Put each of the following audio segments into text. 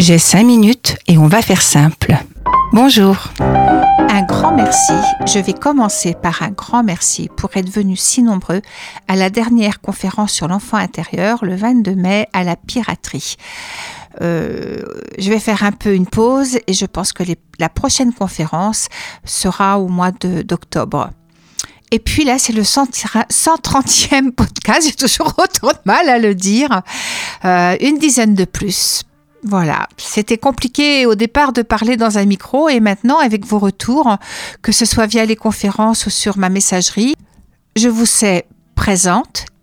J'ai 5 minutes et on va faire simple. Bonjour. Un grand merci. Je vais commencer par un grand merci pour être venus si nombreux à la dernière conférence sur l'enfant intérieur le 22 mai à la Piraterie. Je vais faire un peu une pause et je pense que la prochaine conférence sera au mois d'octobre. Et puis là, c'est le 130e podcast, j'ai toujours autant de mal à le dire, une dizaine de plus. Voilà, c'était compliqué au départ de parler dans un micro et maintenant avec vos retours, que ce soit via les conférences ou sur ma messagerie, je vous sais présent.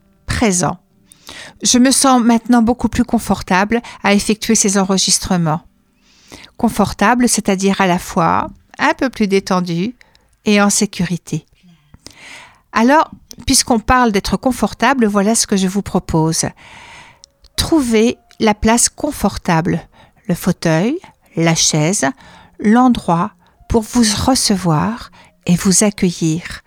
Je me sens maintenant beaucoup plus confortable à effectuer ces enregistrements. Confortable, c'est-à-dire à la fois un peu plus détendu et en sécurité. Alors, puisqu'on parle d'être confortable, voilà ce que je vous propose. Trouvez la place confortable, le fauteuil, la chaise, l'endroit pour vous recevoir et vous accueillir.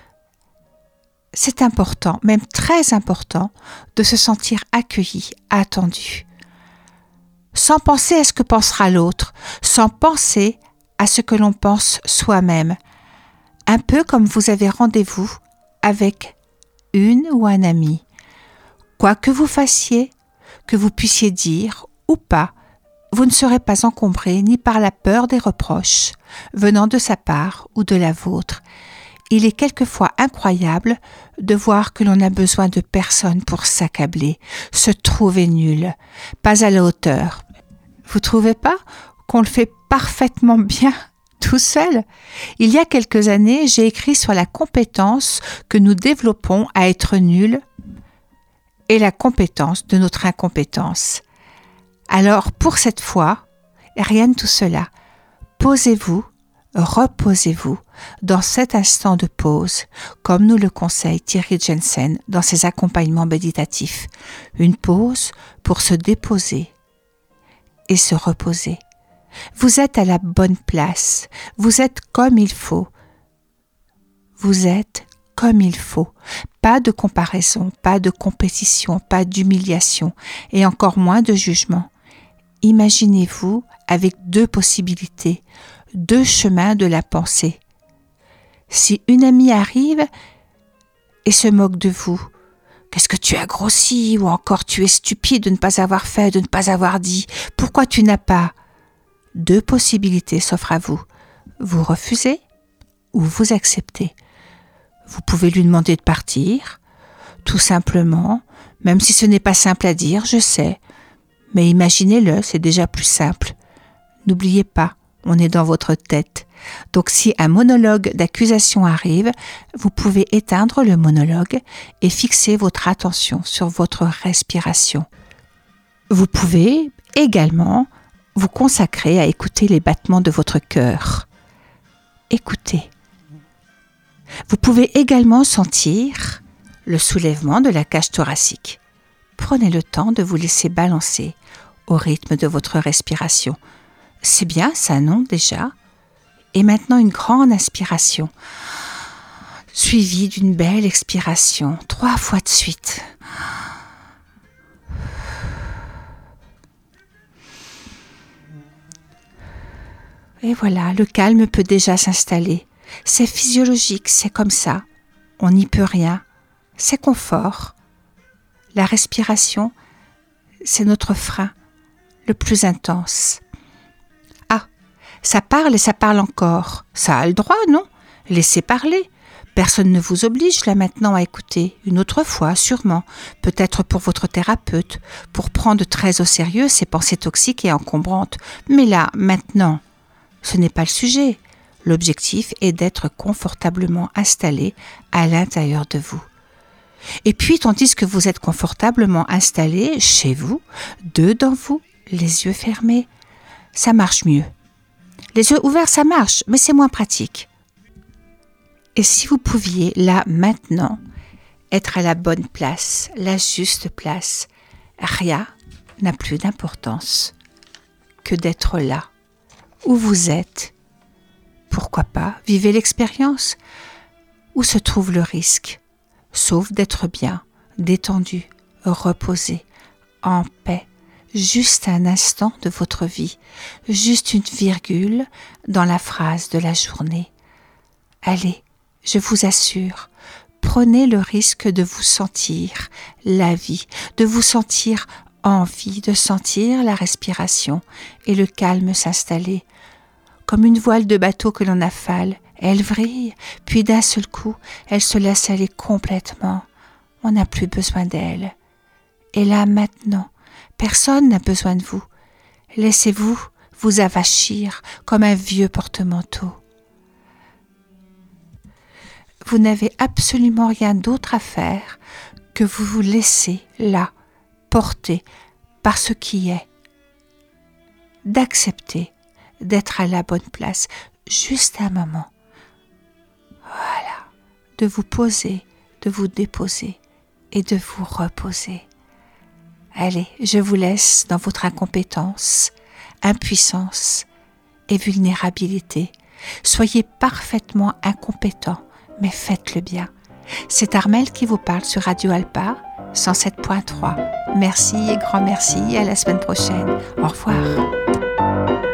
C'est important, même très important, de se sentir accueilli, attendu. Sans penser à ce que pensera l'autre, sans penser à ce que l'on pense soi-même. Un peu comme vous avez rendez-vous avec une ou un ami. Quoi que vous fassiez, que vous puissiez dire ou pas, vous ne serez pas encombré ni par la peur des reproches venant de sa part ou de la vôtre. Il est quelquefois incroyable de voir que l'on n'a besoin de personne pour s'accabler, se trouver nul, pas à la hauteur. Vous trouvez pas qu'on le fait parfaitement bien tout seul? Il y a quelques années, j'ai écrit sur la compétence que nous développons à être nuls et la compétence de notre incompétence. Alors, pour cette fois, rien de tout cela. Posez-vous, reposez-vous dans cet instant de pause, comme nous le conseille Thierry Jensen dans ses accompagnements méditatifs. Une pause pour se déposer et se reposer. Vous êtes à la bonne place, vous êtes comme il faut. Vous êtes comme il faut. Pas de comparaison, pas de compétition, pas d'humiliation et encore moins de jugement. Imaginez-vous avec deux possibilités, deux chemins de la pensée. Si une amie arrive et se moque de vous, qu'est-ce que tu as grossi ou encore tu es stupide de ne pas avoir fait, de ne pas avoir dit, pourquoi tu n'as pas? Deux possibilités s'offrent à vous. Vous refusez ou vous acceptez. Vous pouvez lui demander de partir, tout simplement, même si ce n'est pas simple à dire, je sais. Mais imaginez-le, c'est déjà plus simple. N'oubliez pas, on est dans votre tête. Donc si un monologue d'accusation arrive, vous pouvez éteindre le monologue et fixer votre attention sur votre respiration. Vous pouvez également vous consacrer à écouter les battements de votre cœur. Écoutez. Vous pouvez également sentir le soulèvement de la cage thoracique. Prenez le temps de vous laisser balancer au rythme de votre respiration. C'est bien ça, non, déjà? Et maintenant une grande inspiration, suivie d'une belle expiration, 3 fois de suite. Et voilà, le calme peut déjà s'installer. C'est physiologique, c'est comme ça. On n'y peut rien. C'est confort. La respiration, c'est notre frein le plus intense. Ah, ça parle et ça parle encore. Ça a le droit, non? Laissez parler. Personne ne vous oblige là maintenant à écouter. Une autre fois, sûrement. Peut-être pour votre thérapeute, pour prendre très au sérieux ces pensées toxiques et encombrantes. Mais là, maintenant, ce n'est pas le sujet. L'objectif est d'être confortablement installé à l'intérieur de vous. Et puis, tandis que vous êtes confortablement installé chez vous, dedans vous, les yeux fermés, ça marche mieux. Les yeux ouverts, ça marche, mais c'est moins pratique. Et si vous pouviez, là, maintenant, être à la bonne place, la juste place, rien n'a plus d'importance que d'être là, où vous êtes. Pourquoi pas, vivez l'expérience. Où se trouve le risque? Sauf d'être bien, détendu, reposé, en paix, juste un instant de votre vie, juste une virgule dans la phrase de la journée. Allez, je vous assure, prenez le risque de vous sentir la vie, de vous sentir en vie, de sentir la respiration et le calme s'installer. Comme une voile de bateau que l'on affale, elle vrille, puis d'un seul coup, elle se laisse aller complètement. On n'a plus besoin d'elle. Et là, maintenant, personne n'a besoin de vous. Laissez-vous vous avachir comme un vieux porte-manteau. Vous n'avez absolument rien d'autre à faire que vous laisser là, porter par ce qui est. D'accepter d'être à la bonne place, juste un moment. Voilà, de vous poser, de vous déposer et de vous reposer. Allez, je vous laisse dans votre incompétence, impuissance et vulnérabilité. Soyez parfaitement incompétent, mais faites-le bien. C'est Armelle qui vous parle sur Radio Alpa 107.3. Merci et grand merci, à la semaine prochaine. Au revoir.